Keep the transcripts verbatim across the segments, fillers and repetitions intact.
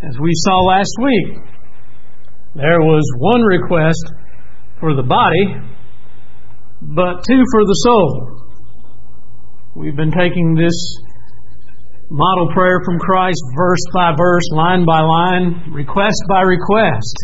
As we saw last week, there was one request for the body, but two for the soul. We've been taking this model prayer from Christ verse by verse, line by line, request by request.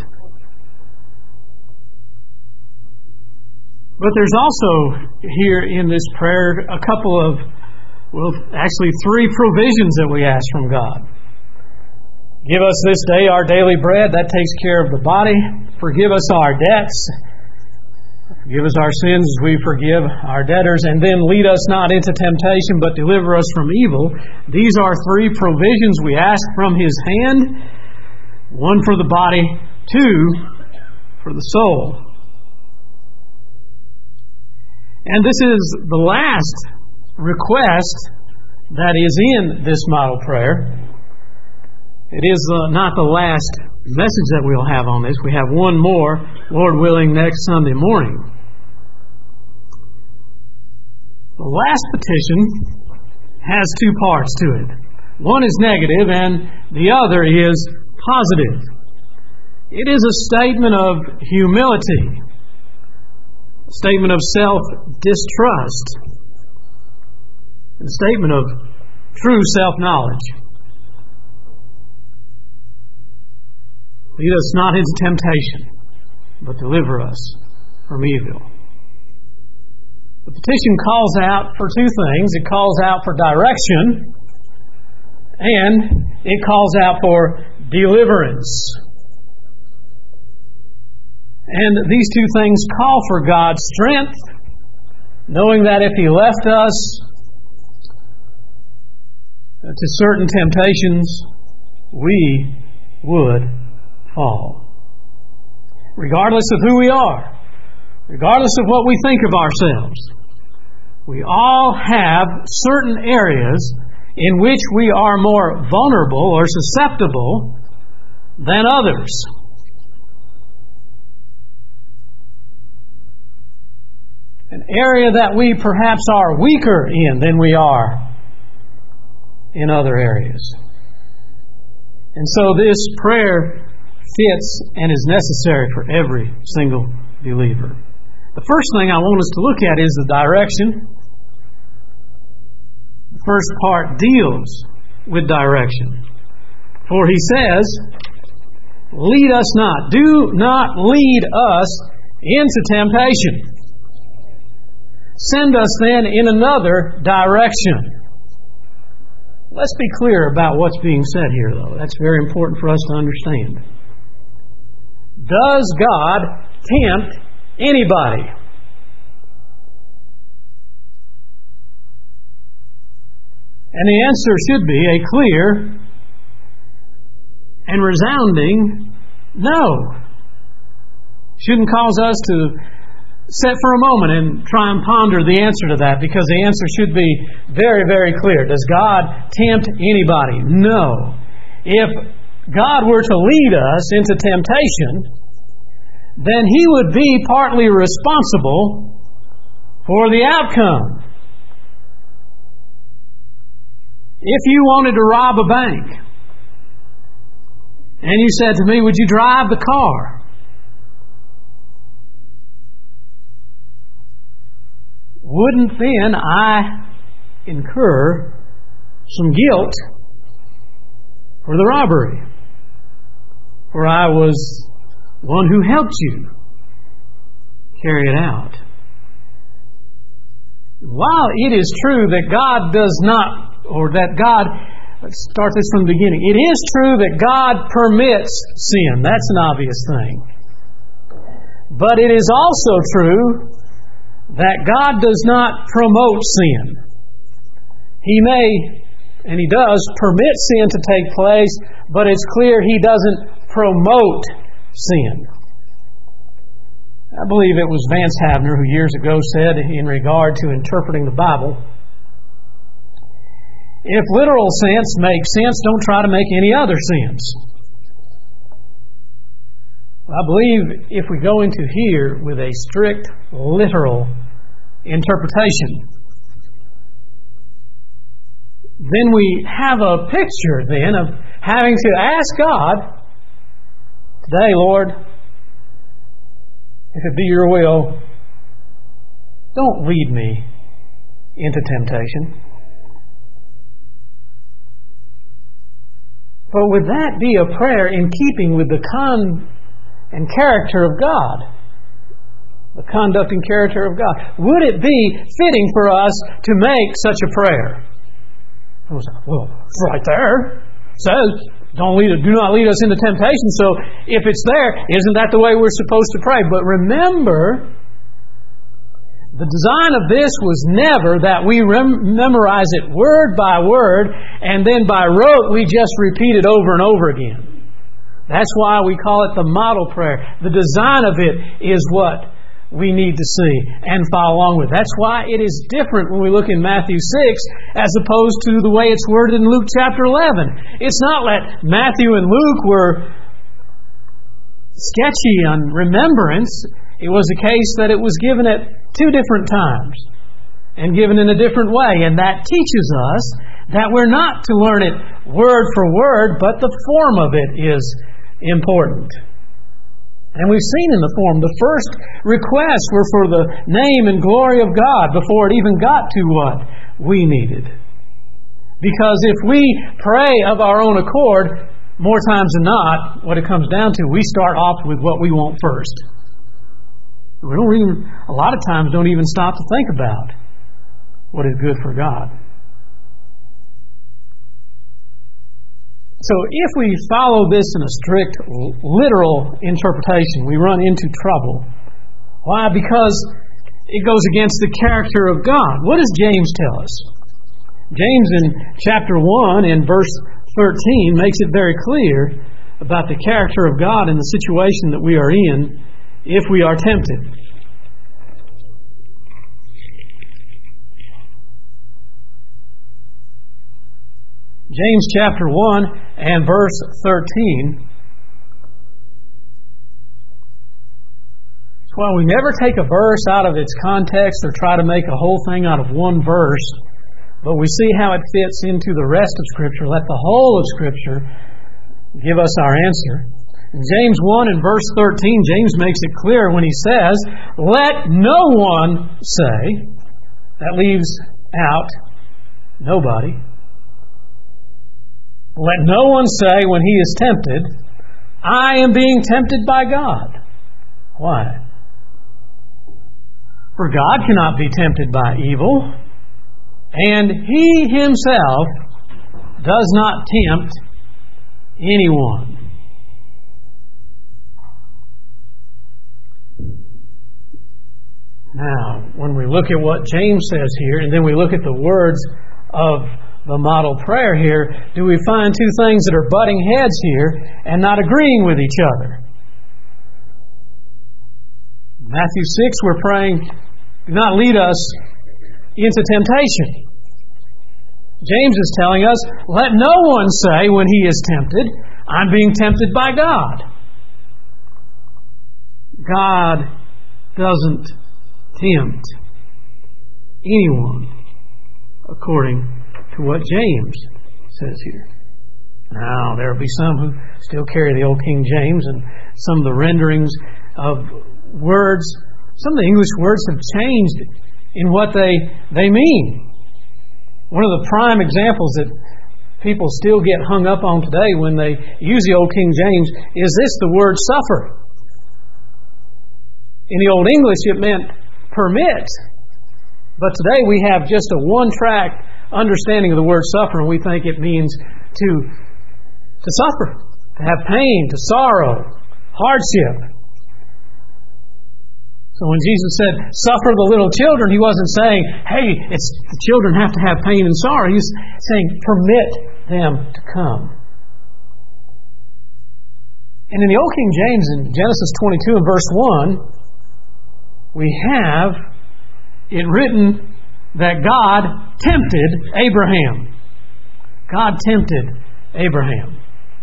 But there's also here in this prayer a couple of, well, actually three provisions that we ask from God. Give us this day our daily bread. That takes care of the body. Forgive us our debts. Forgive us our sins as we forgive our debtors. And then lead us not into temptation, but deliver us from evil. These are three provisions we ask from His hand. One for the body, two for the soul. And this is the last request that is in this model prayer. It is uh, not the last message that we'll have on this. We have one more, Lord willing, next Sunday morning. The last petition has two parts to it. One is negative and the other is positive. It is a statement of humility, a statement of self-distrust, a statement of true self-knowledge. Lead us not into temptation, but deliver us from evil. The petition calls out for two things. It calls out for direction, and it calls out for deliverance. And these two things call for God's strength, knowing that if He left us to certain temptations, we would fall. Regardless of who we are, regardless of what we think of ourselves, we all have certain areas in which we are more vulnerable or susceptible than others. An area that we perhaps are weaker in than we are in other areas. And so this prayer fits and is necessary for every single believer. The first thing I want us to look at is the direction. The first part deals with direction. For He says, lead us not. Do not lead us into temptation. Send us then in another direction. Let's be clear about what's being said here, though. That's very important for us to understand. Does God tempt anybody? And the answer should be a clear and resounding no. Shouldn't cause us to sit for a moment and try and ponder the answer to that, because the answer should be very, very clear. Does God tempt anybody? No. If God were to lead us into temptation, then He would be partly responsible for the outcome. If you wanted to rob a bank, and you said to me, would you drive the car? Wouldn't then I incur some guilt for the robbery? For I was one who helped you carry it out. While it is true that God does not, or that God, let's start this from the beginning. It is true that God permits sin. That's an obvious thing. But it is also true that God does not promote sin. He may, and He does, permit sin to take place, but it's clear He doesn't promote sin. I believe it was Vance Havner who years ago said in regard to interpreting the Bible, if literal sense makes sense, don't try to make any other sense. I believe if we go into here with a strict literal interpretation, then we have a picture then of having to ask God, today, Lord, if it be your will, don't lead me into temptation. But would that be a prayer in keeping with the con and character of God? The conduct and character of God. Would it be fitting for us to make such a prayer? Well, it's right there. It says, don't lead, do not lead us into temptation. So if it's there, isn't that the way we're supposed to pray? But remember, the design of this was never that we rem- memorize it word by word and then by rote we just repeat it over and over again. That's why we call it the model prayer. The design of it is what we need to see and follow along with. That's why it is different when we look in Matthew six as opposed to the way it's worded in Luke chapter eleven. It's not that Matthew and Luke were sketchy on remembrance. It was a case that it was given at two different times and given in a different way. And that teaches us that we're not to learn it word for word, but the form of it is important. And we've seen in the form, the first requests were for the name and glory of God before it even got to what we needed. Because if we pray of our own accord, more times than not, what it comes down to, we start off with what we want first. We don't even, a lot of times, don't even stop to think about what is good for God. So if we follow this in a strict, literal interpretation, we run into trouble. Why? Because it goes against the character of God. What does James tell us? James in chapter one and verse thirteen makes it very clear about the character of God and the situation that we are in if we are tempted. James chapter one and verse thirteen. Well, we never take a verse out of its context or try to make a whole thing out of one verse, but we see how it fits into the rest of Scripture. Let the whole of Scripture give us our answer. In James one and verse thirteen, James makes it clear when he says, "Let no one say," that leaves out nobody. "Let no one say when he is tempted, I am being tempted by God." Why? For God cannot be tempted by evil, and He Himself does not tempt anyone. Now, when we look at what James says here, and then we look at the words of the model prayer here, do we find two things that are butting heads here and not agreeing with each other? Matthew six, we're praying, "Do not lead us into temptation." James is telling us, "Let no one say when he is tempted, I'm being tempted by God." God doesn't tempt anyone, according to what James says here. Now, there will be some who still carry the old King James, and some of the renderings of words, some of the English words have changed in what they, they mean. One of the prime examples that people still get hung up on today when they use the old King James is this, the word suffer. In the Old English, it meant permit. But today we have just a one-track understanding of the word suffer, and we think it means to, to suffer, to have pain, to sorrow, hardship. So when Jesus said, "Suffer the little children," He wasn't saying, hey, it's the children have to have pain and sorrow. He's saying, permit them to come. And in the Old King James, in Genesis twenty-two and verse one, we have it written that God tempted Abraham. God tempted Abraham.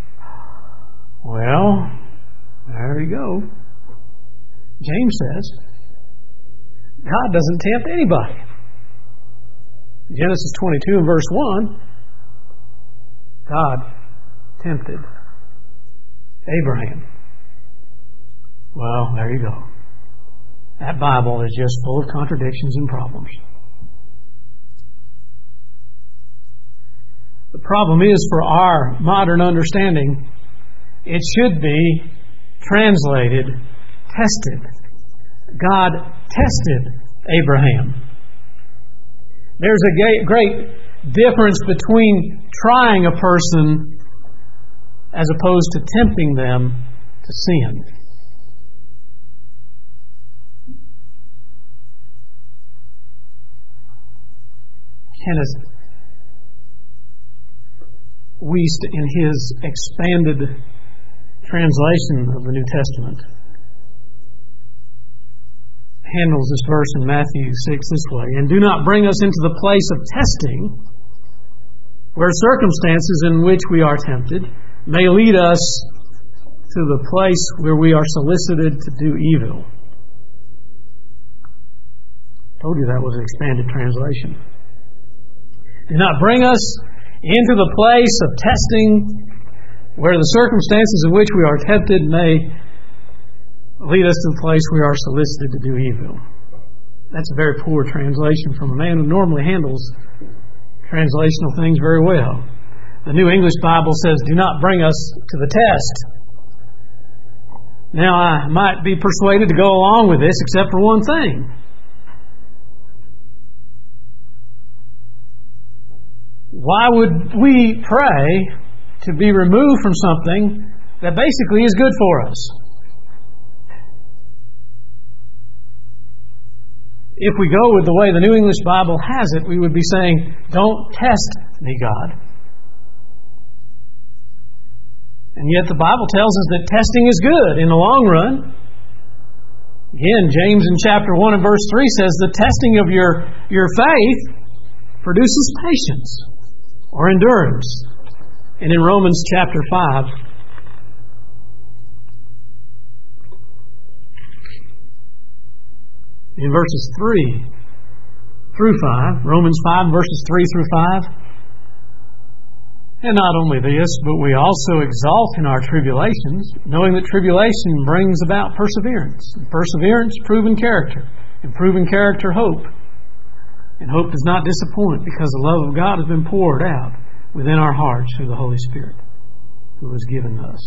Well, there you go. James says, God doesn't tempt anybody. Genesis twenty-two and verse one, God tempted? Abraham. Well, there you go. That Bible is just full of contradictions and problems. The problem is, for our modern understanding, it should be translated, tested. God tested Abraham. There's a great difference between trying a person as opposed to tempting them to sin. Kenneth Wuest, in his expanded translation of the New Testament, handles this verse in Matthew six this way: "And do not bring us into the place of testing, where circumstances in which we are tempted may lead us to the place where we are solicited to do evil." I told you that was an expanded translation. Do not bring us into the place of testing, where the circumstances in which we are tempted may lead us to the place we are solicited to do evil. That's a very poor translation from a man who normally handles translational things very well. The New English Bible says, "Do not bring us to the test." Now, I might be persuaded to go along with this, except for one thing. Why would we pray to be removed from something that basically is good for us? If we go with the way the New English Bible has it, we would be saying, "Don't test me, God." And yet the Bible tells us that testing is good in the long run. Again, James in chapter one and verse three says, "The testing of your, your faith produces patience," or endurance. And in Romans chapter five, in verses three through five, Romans five, verses three through five, "And not only this, but we also exalt in our tribulations, knowing that tribulation brings about perseverance. And perseverance, proven character. And proven character, hope. And hope does not disappoint, because the love of God has been poured out within our hearts through the Holy Spirit, who was given us."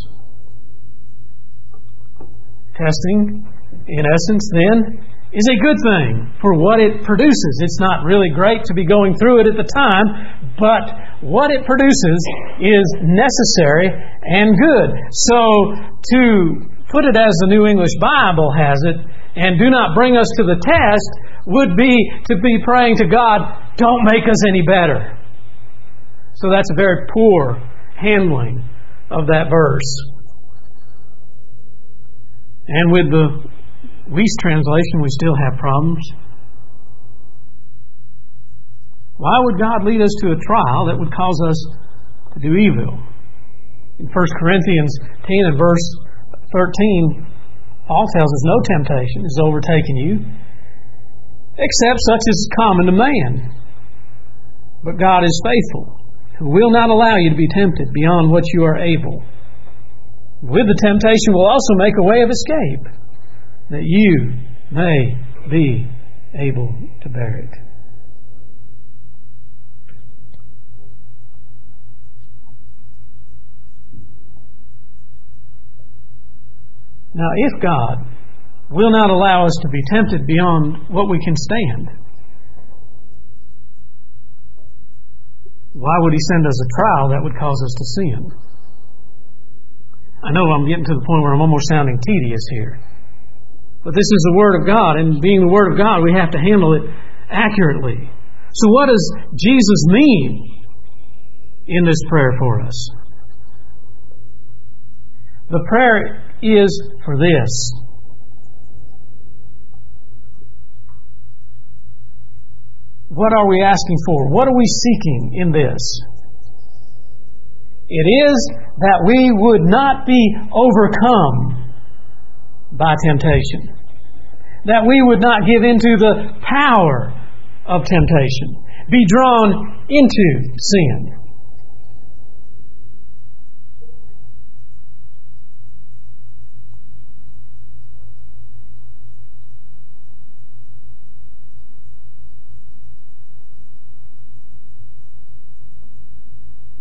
Testing, in essence, then, is a good thing for what it produces. It's not really great to be going through it at the time, but what it produces is necessary and good. So, to put it as the New English Bible has it, "And do not bring us to the test," would be to be praying to God, "Don't make us any better." So that's a very poor handling of that verse. And with the Wuest translation, we still have problems. Why would God lead us to a trial that would cause us to do evil? In First Corinthians ten and verse thirteen, Paul tells us, "No temptation is overtaken you, except such as is common to man. But God is faithful, who will not allow you to be tempted beyond what you are able. With the temptation will also make a way of escape, that you may be able to bear it." Now, if God will not allow us to be tempted beyond what we can stand, why would He send us a trial that would cause us to sin? I know I'm getting to the point where I'm almost sounding tedious here. But this is the Word of God, and being the Word of God, we have to handle it accurately. So what does Jesus mean in this prayer for us? The prayer is for this: what are we asking for? What are we seeking in this? It is that we would not be overcome by temptation. That we would not give into the power of temptation, be drawn into sin.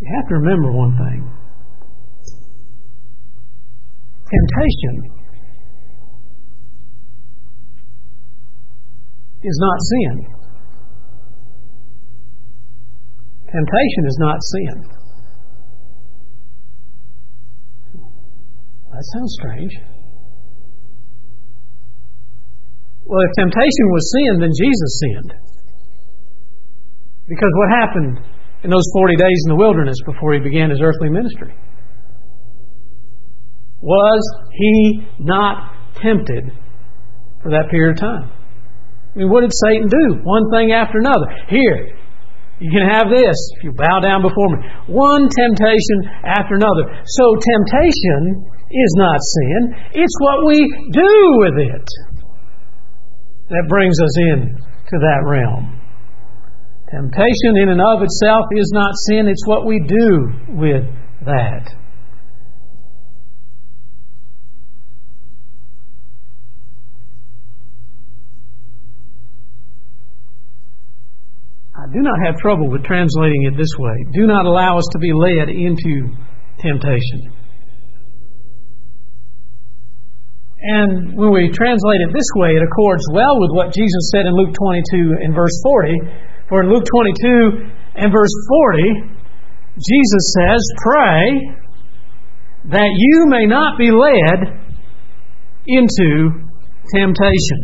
You have to remember one thing. Temptation is not sin. Temptation is not sin. That sounds strange. Well, if temptation was sin, then Jesus sinned. Because what happened in those forty days in the wilderness before He began His earthly ministry? Was He not tempted for that period of time? I mean, what did Satan do? One thing after another. Here, you can have this if you bow down before me. One temptation after another. So temptation is not sin. It's what we do with it that brings us in to that realm. Temptation in and of itself is not sin. It's what we do with that. I do not have trouble with translating it this way. Do not allow us to be led into temptation. And when we translate it this way, it accords well with what Jesus said in Luke twenty-two and verse forty. For in Luke twenty-two and verse forty, Jesus says, "Pray that you may not be led into temptation."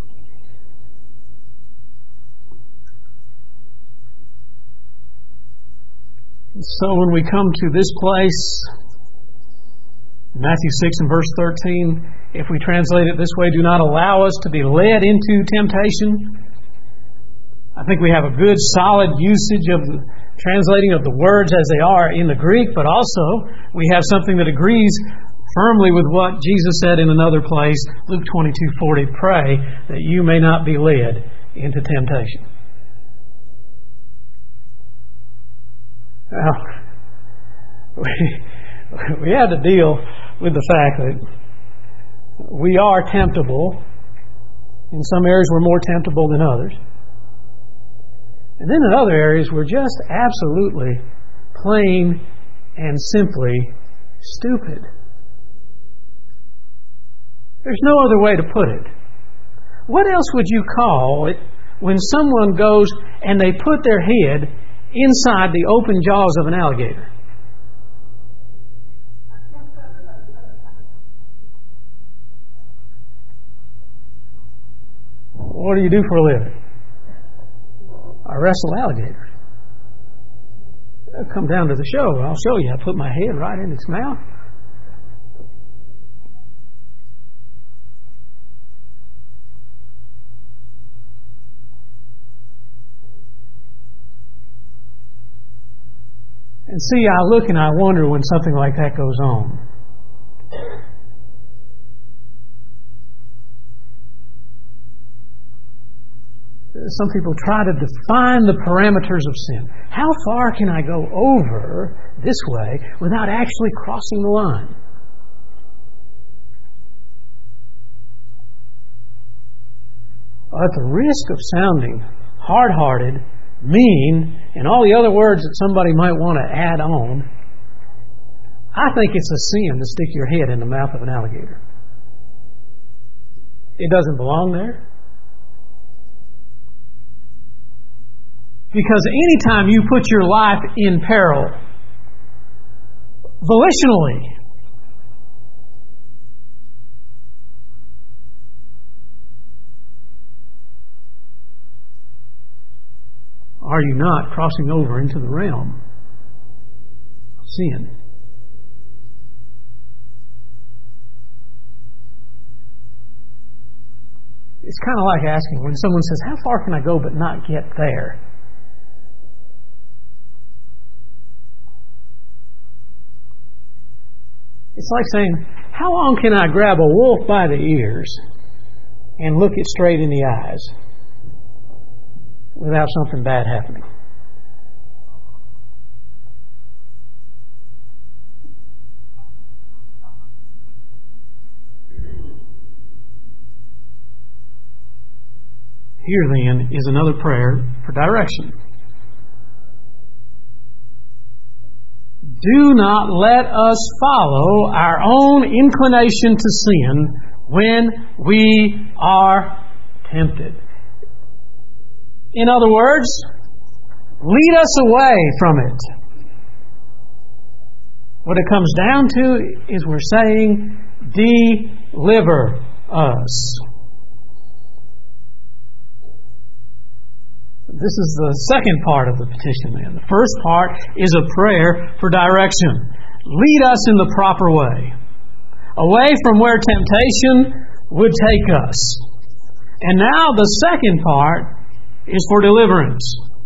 So when we come to this place, Matthew six and verse thirteen, if we translate it this way, do not allow us to be led into temptation. I think we have a good, solid usage of the translating of the words as they are in the Greek, but also we have something that agrees firmly with what Jesus said in another place, Luke twenty-two forty, "Pray that you may not be led into temptation." Well, we, we had to deal with the fact that we are temptable. In some areas we're more temptable than others. And then in other areas we're just absolutely plain and simply stupid. There's no other way to put it. What else would you call it when someone goes and they put their head inside the open jaws of an alligator? What do you do for a living? I wrestle alligators. Come down to the show. I'll show you. I put my head right in its mouth. And see, I look and I wonder when something like that goes on. Some people try to define the parameters of sin. How far can I go over this way without actually crossing the line? Well, at the risk of sounding hard-hearted, mean, and all the other words that somebody might want to add on, I think it's a sin to stick your head in the mouth of an alligator. It doesn't belong there. Because anytime you put your life in peril, volitionally, are you not crossing over into the realm of sin? It's kind of like asking when someone says, "How far can I go but not get there?" It's like saying, "How long can I grab a wolf by the ears and look it straight in the eyes without something bad happening?" Here then is another prayer for direction. do not let us follow our own inclination to sin when we are tempted. In other words, lead us away from it. What it comes down to is we're saying, deliver us. This is the second part of the petition then. The first part is a prayer for direction. Lead us in the proper way, away from where temptation would take us. And now the second part is for deliverance.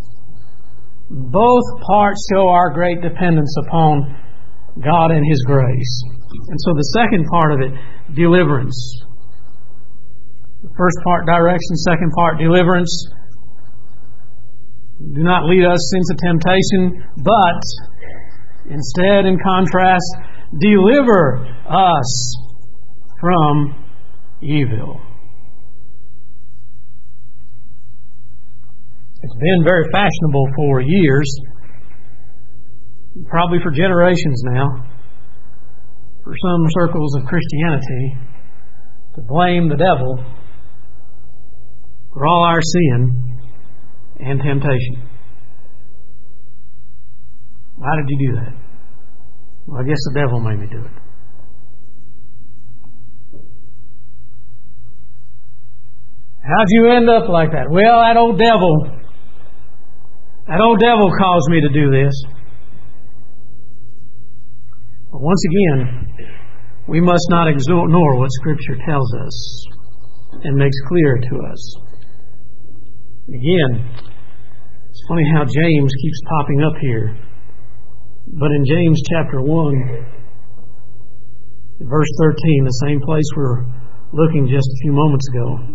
Both parts show our great dependence upon God and His grace. And so the second part of it, deliverance. The first part, direction. Second part, deliverance. Do not lead us into temptation, but instead, in contrast, deliver us from evil. It's been very fashionable for years, probably for generations now, for some circles of Christianity, to blame the devil for all our sin and temptation. Why did you do that? Well, I guess the devil made me do it. How'd you end up like that? Well, that old devil, that old devil caused me to do this. But once again, we must not ignore what Scripture tells us and makes clear to us. Again, it's funny how James keeps popping up here. But in James chapter one, verse thirteen, the same place we were looking just a few moments ago,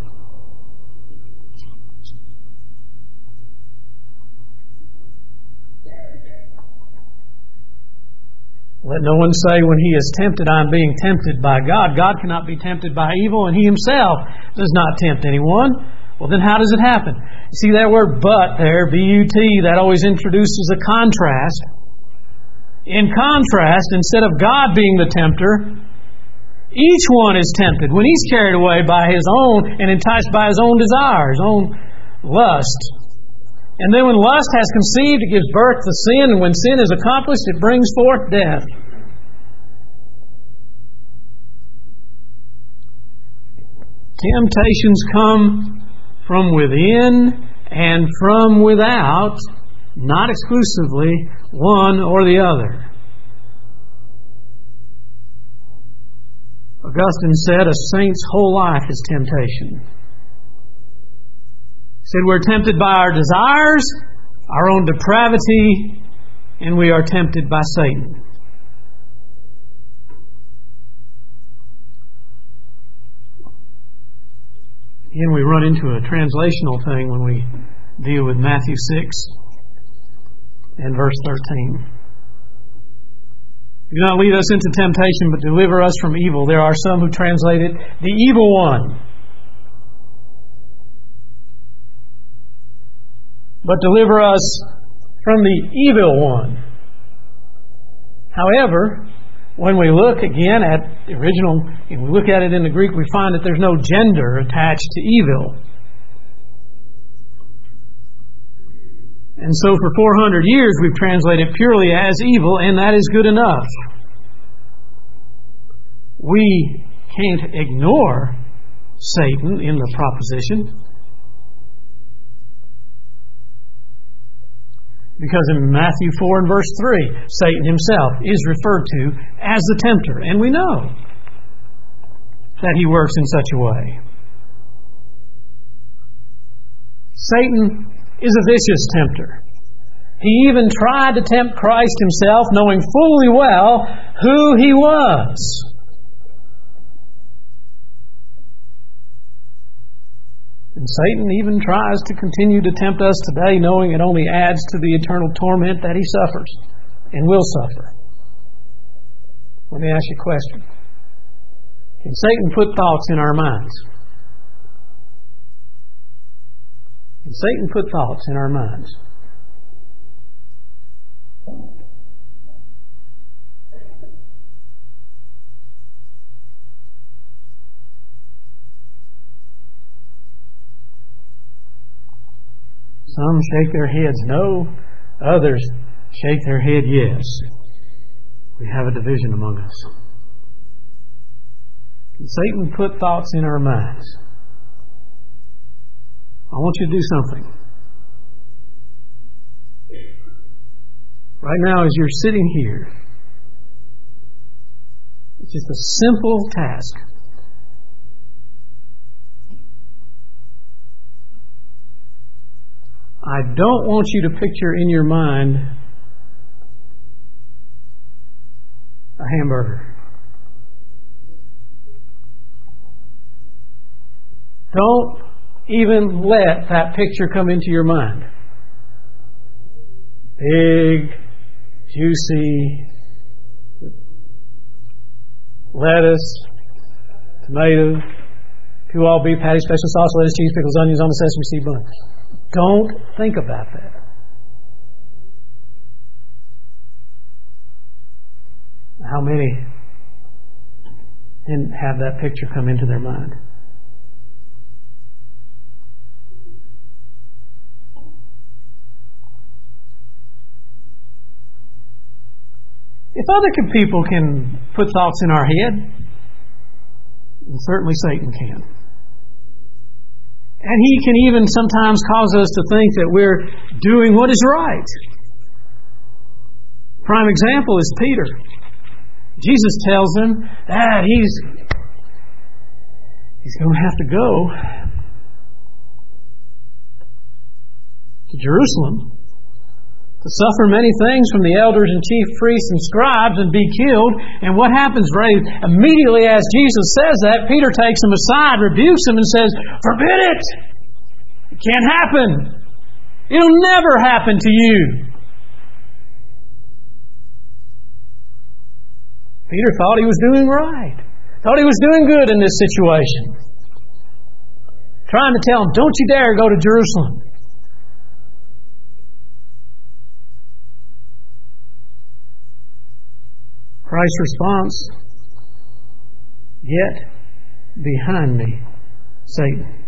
let no one say when he is tempted, I am being tempted by God. God cannot be tempted by evil, and He Himself does not tempt anyone. Well, then how does it happen? You see that word but there, B U T, that always introduces a contrast. In contrast, instead of God being the tempter, each one is tempted when he's carried away by his own and enticed by his own desires, own lust. And then when lust has conceived, it gives birth to sin, and when sin is accomplished, it brings forth death. Temptations come from within and from without, not exclusively one or the other. Augustine said a saint's whole life is temptation. He said we're tempted by our desires, our own depravity, and we are tempted by Satan. Again, we run into a translational thing when we deal with Matthew six and verse thirteen. Do not lead us into temptation, but deliver us from evil. There are some who translate it, the evil one. But deliver us from the evil one. However, when we look again at the original, if we look at it in the Greek, we find that there's no gender attached to evil. And so for four hundred years we've translated purely as evil, and that is good enough. We can't ignore Satan in the proposition, because in Matthew four and verse three, Satan himself is referred to as the tempter, and we know that he works in such a way. Satan is a vicious tempter. He even tried to tempt Christ Himself, knowing fully well who He was. And Satan even tries to continue to tempt us today, knowing it only adds to the eternal torment that he suffers and will suffer. Let me ask you a question. Can Satan put thoughts in our minds? Can Satan put thoughts in our minds? Some shake their heads no, others shake their head yes. We have a division among us. And Satan put thoughts in our minds. I want you to do something. Right now, as you're sitting here, it's just a simple task. I don't want you to picture in your mind a hamburger. Don't even let that picture come into your mind. Big, juicy lettuce, tomato, two all beef patty, special sauce, lettuce, cheese, pickles, onions on the sesame seed bun. Don't think about that. How many didn't have that picture come into their mind? If other people can put thoughts in our head, then certainly Satan can. And he can even sometimes cause us to think that we're doing what is right. Prime example is Peter. Jesus tells him that he's he's going to have to go to Jerusalem to suffer many things from the elders and chief priests and scribes and be killed. And what happens, Ray? Immediately as Jesus says that, Peter takes him aside, rebukes him, and says, "Forbid it! It can't happen. It'll never happen to you." Peter thought he was doing right. Thought he was doing good in this situation. Trying to tell him, "Don't you dare go to Jerusalem." Christ's response, "Get behind me, Satan."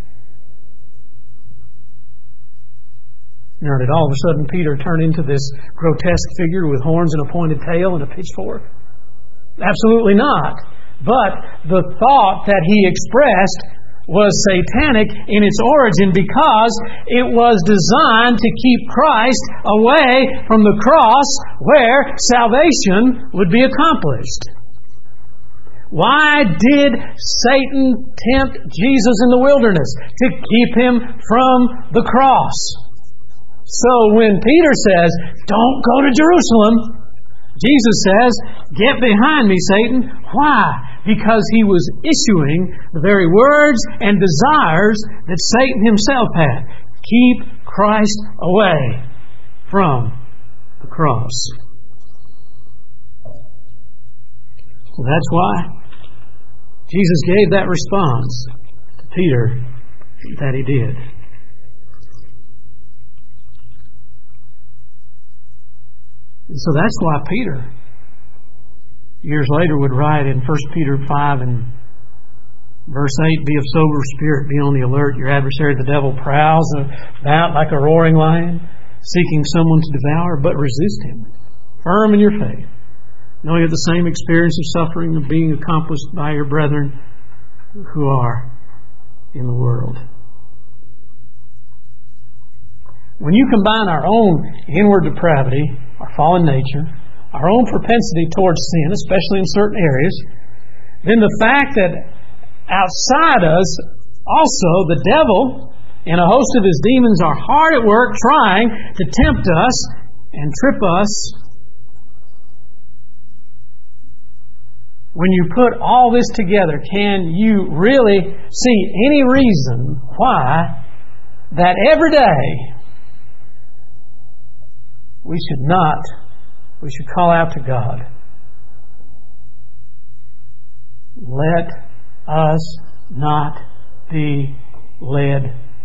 Now, did all of a sudden Peter turn into this grotesque figure with horns and a pointed tail and a pitchfork? Absolutely not. But the thought that he expressed was satanic in its origin because it was designed to keep Christ away from the cross where salvation would be accomplished. Why did Satan tempt Jesus in the wilderness? To keep him from the cross. So when Peter says, "Don't go to Jerusalem," Jesus says, "Get behind me, Satan." Why? Because he was issuing the very words and desires that Satan himself had. Keep Christ away from the cross. So that's why Jesus gave that response to Peter that he did. And so that's why Peter, years later, would write in First Peter five and verse eight, "Be of sober spirit, be on the alert. Your adversary, the devil, prowls about like a roaring lion, seeking someone to devour, but resist him, firm in your faith, knowing that the same experience of suffering of being accomplished by your brethren who are in the world." When you combine our own inward depravity, our fallen nature, our own propensity towards sin, especially in certain areas, then the fact that outside us, also the devil and a host of his demons are hard at work trying to tempt us and trip us. When you put all this together, can you really see any reason why that every day we should not, we should call out to God, "Let us not be led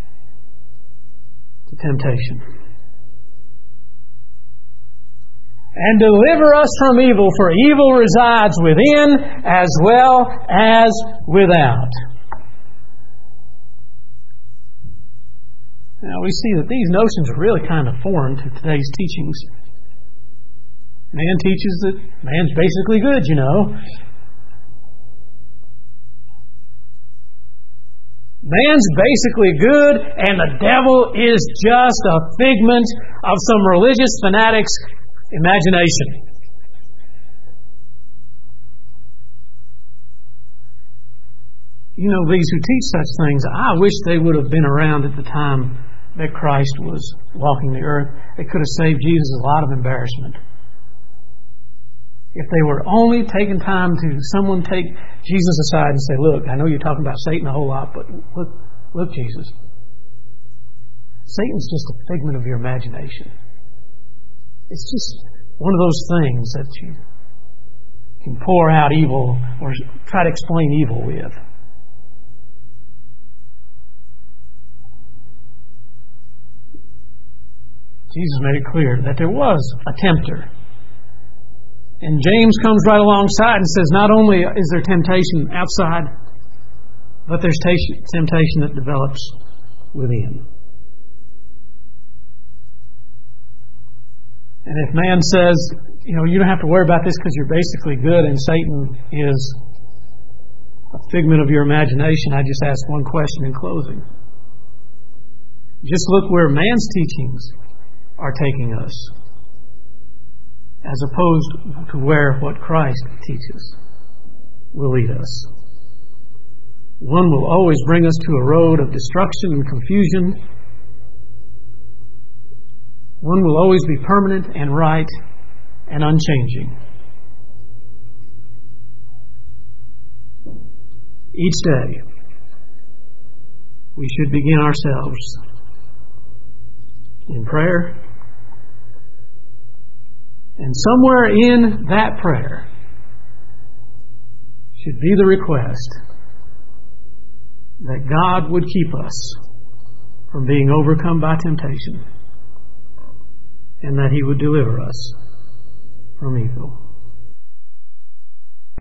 to temptation. And deliver us from evil, for evil resides within as well as without." Now we see that these notions are really kind of foreign to today's teachings. Man teaches that man's basically good, you know. Man's basically good, and the devil is just a figment of some religious fanatic's imagination. You know, these who teach such things, I wish they would have been around at the time that Christ was walking the earth. They could have saved Jesus a lot of embarrassment. If they were only taking time to someone take Jesus aside and say, look, I know you're talking about Satan a whole lot, but look, look, Jesus. Satan's just a figment of your imagination. It's just one of those things that you can pour out evil or try to explain evil with. Jesus made it clear that there was a tempter. And James comes right alongside and says, not only is there temptation outside, but there's temptation that develops within. And if man says, you know, you don't have to worry about this because you're basically good and Satan is a figment of your imagination, I just ask one question in closing. Just look where man's teachings are taking us, as opposed to where what Christ teaches will lead us. One will always bring us to a road of destruction and confusion. One will always be permanent and right and unchanging. Each day, we should begin ourselves in prayer. And somewhere in that prayer should be the request that God would keep us from being overcome by temptation and that He would deliver us from evil.